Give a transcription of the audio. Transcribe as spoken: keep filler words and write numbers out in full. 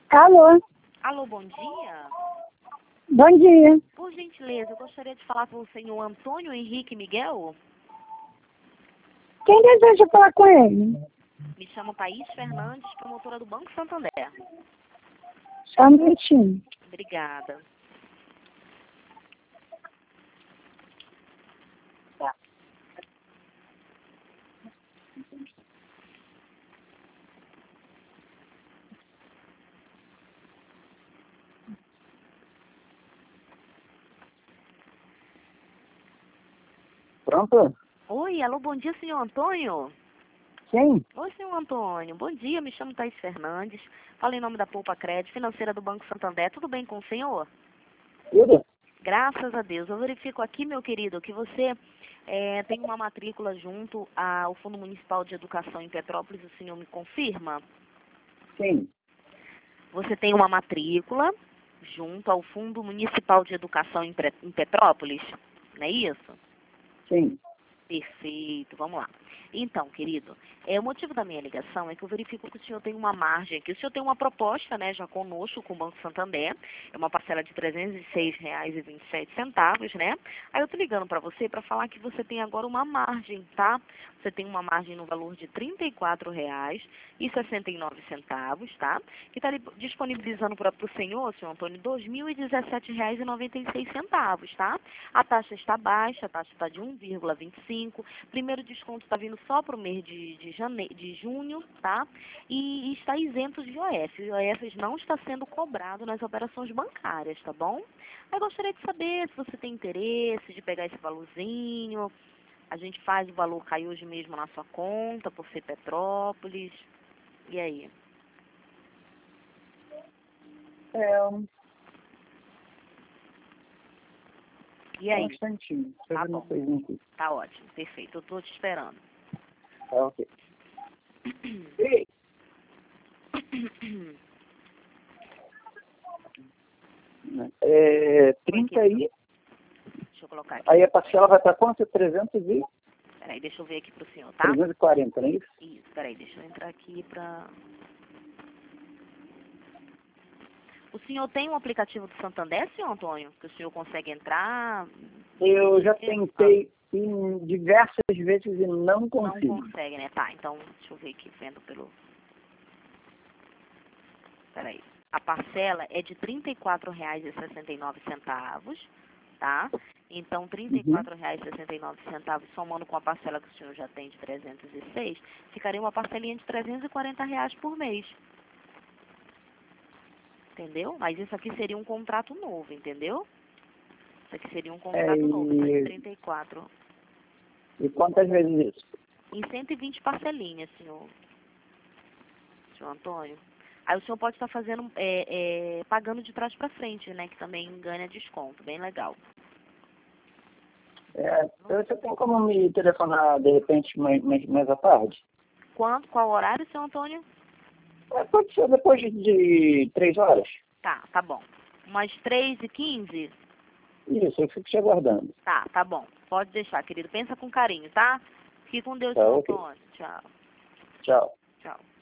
Alô? Alô, bom dia. Bom dia. Por gentileza, eu gostaria de falar com o senhor Antônio Henrique Miguel. Quem deseja falar com ele? Me chamo Thaís Fernandes, promotora do Banco Santander. Só um minutinho. Obrigada. Pronto? Oi, alô, bom dia, senhor Antônio. Sim. Oi, senhor Antônio. Bom dia, me chamo Thaís Fernandes. Falo em nome da Poupa Crédito, financeira do Banco Santander. Tudo bem com o senhor? Tudo? Graças a Deus. Eu verifico aqui, meu querido, que você é, tem uma matrícula junto ao Fundo Municipal de Educação em Petrópolis. O senhor me confirma? Sim. Você tem uma matrícula junto ao Fundo Municipal de Educação em, Pre- em Petrópolis, não é isso? Sim. Perfeito, vamos lá. Então, querido, é, o motivo da minha ligação é que eu verifico que o senhor tem uma margem aqui. O senhor tem uma proposta, né, já conosco, com o Banco Santander, é uma parcela de trezentos e seis reais e vinte e sete centavos, né? Aí eu tô ligando para você para falar que você tem agora uma margem, tá? Você tem uma margem no valor de trinta e quatro reais e sessenta e nove centavos, tá? Que está disponibilizando para o senhor, senhor Antônio, dois mil e dezessete reais e noventa e seis centavos, tá? A taxa está baixa, a taxa está de um vírgula vinte e cinco. Primeiro desconto está vindo só para o mês de, de, jane... de junho, tá? E, e está isento de I O F. O I O F não está sendo cobrado nas operações bancárias, tá bom? Eu gostaria de saber se você tem interesse de pegar esse valorzinho. A gente faz o valor cair hoje mesmo na sua conta, por ser Petrópolis. E aí? É, E aí? um instantinho. Deixa eu Tá ver uma bom. coisinha aqui. Tá ótimo, perfeito. Eu tô te esperando. Tá, ok. Ei, é, trinta aí. Deixa eu colocar aqui. Aí a parcela vai estar quanto? trezentos e... Peraí, deixa eu ver aqui pro senhor, tá? trezentos e quarenta, não é isso? Isso, peraí, deixa eu entrar aqui pra... O senhor tem um aplicativo do Santander, senhor Antônio? Que o senhor consegue entrar? Eu já tentei em diversas vezes e não Não consigo. consegue, né? Tá, então, deixa eu ver aqui, vendo pelo... Peraí. A parcela é de trinta e quatro reais e sessenta e nove centavos, tá? Então, trinta e quatro reais e sessenta e nove centavos, somando com a parcela que o senhor já tem de trezentos e seis, ficaria uma parcelinha de trezentos e quarenta reais por mês. Entendeu? Mas isso aqui seria um contrato novo, entendeu? Isso aqui seria um contrato É, novo, essa de e, trinta e quatro. e quantas vezes isso? Em cento e vinte parcelinhas, senhor, senhor Antônio. Aí o senhor pode estar fazendo, é, é, pagando de trás para frente, né? Que também ganha desconto, bem legal. É, você tem como me telefonar de repente mais, mais, mais à tarde? Quanto, qual horário, senhor Antônio? É, pode ser depois de, de três horas? Tá, tá bom. Umas três e quinze? Isso, eu fico te aguardando. Tá, tá bom. Pode deixar, querido. Pensa com carinho, tá? Fique com Deus, Tá, senhor ok. Antônio. Tchau. Tchau. Tchau.